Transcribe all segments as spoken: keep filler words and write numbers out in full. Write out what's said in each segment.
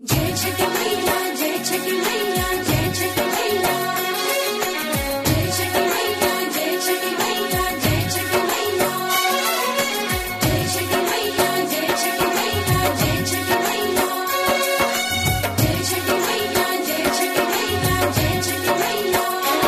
जय छठी मैया जय छठी मैया जय छठी मैया जय छठी मैया जय छठी मैया जय छठी मैया जय छठी मैया जय छठी मैया जय छठी मैया जय छठी मैया जय छठी मैया जय छठी मैया।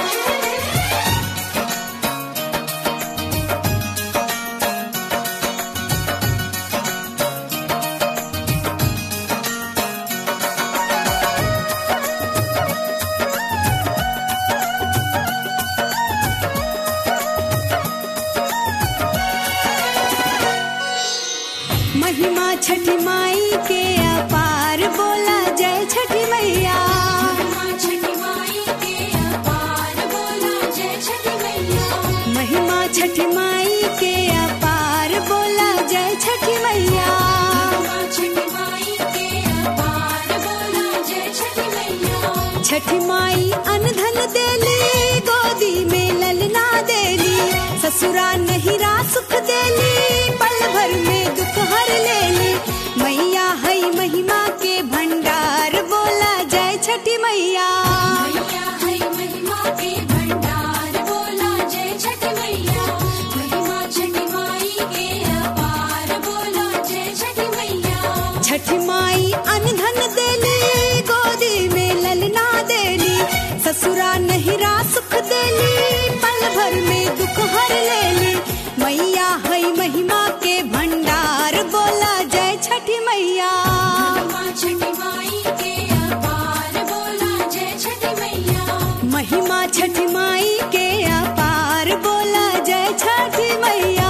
महिमा छठी माई के अपार बोला जय छठी मैया। छठी माई के अपार बोला जय छठी मैया। महिमा छठी माई के अपार बोला जय छठी मैया। छठी माई के अपार बोला जय छठी मैया। छठी माई अनधन देली गोदी में ललना देली ससुरा नहिरा सुख देली पल भर में दुख हर लेली मैया है महिमा के भंडार बोला जय छठी मैया। मैया है महिमा के भंडार बोला जय छठी मैया। महिमा छठी माई के अपार बोला जय छठी मैया। छठी माई अनधन देली गोदी में ललना देली ससुरा नहिरा सुख देली पल भर में दुख हर लेली मैया है महिमा के भंडार बोला जय छठी मैया। महिमा छठी माई के अपार बोला जय छठी मैया। महिमा छठी माई के अपार बोला जय छठी मैया।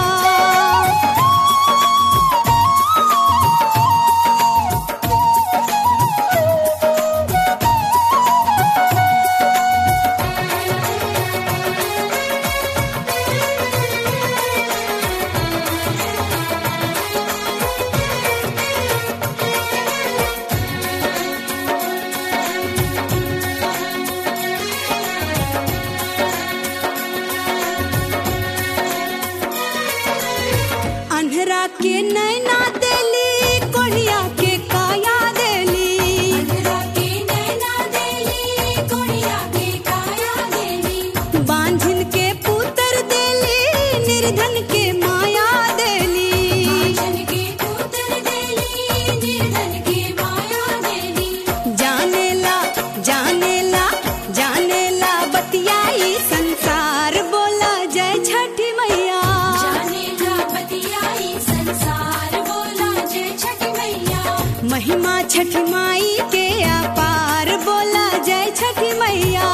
अन्हरा के नैना देली कोढ़िया के काया देली अंधरा के नैना देली कोढ़िया के काया देली। बांझिन के पुत्र देली निर्धन के माया देली जन के पुत्र देली निर्धन के माया देली। जानेला जानेला जानेला बतियाई संसार बोला जय छठी मैया। जानेला बतियाई संसार बोला जय छठी मैया। महिमा छठी माई के अपार बोला जय छठी मैया।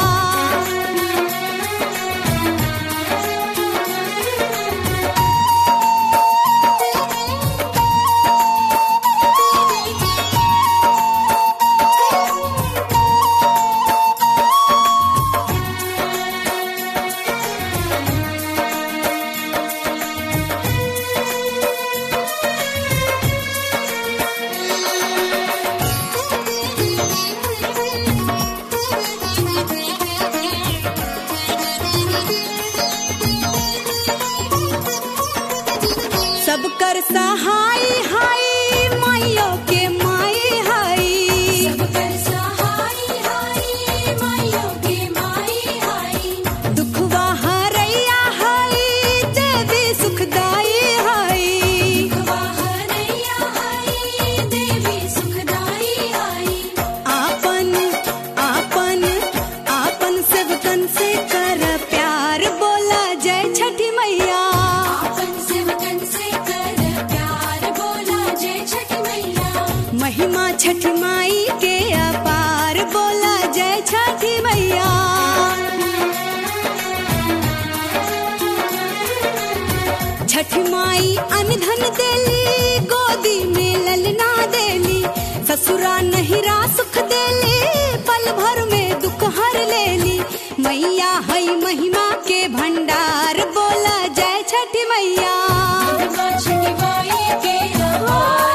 सब कर सहाय हाय माइयों के माई हाय सब कर सहाय हाय माइयों के माई हाय। दुखवा हरैया हाय देवी सुखदाई हाय हरैया हाय देवी सुखदाई हाय। आपन आपन आपन सेवकन से कर प्यार बोला जय छठी मैया। आपन सेवकन से कर प्यार बोला जय छठी मैया। महिमा छठी माई के अपार बोला जय छठी मैया। छठी माई अनधन देली गोदी में ललना देली ससुरा नहिरा सुख देली पल भर में दुख हर लेली मैया है महिमा के भंडार बोला जय छठी मैया। महिमा छठी माई के अपार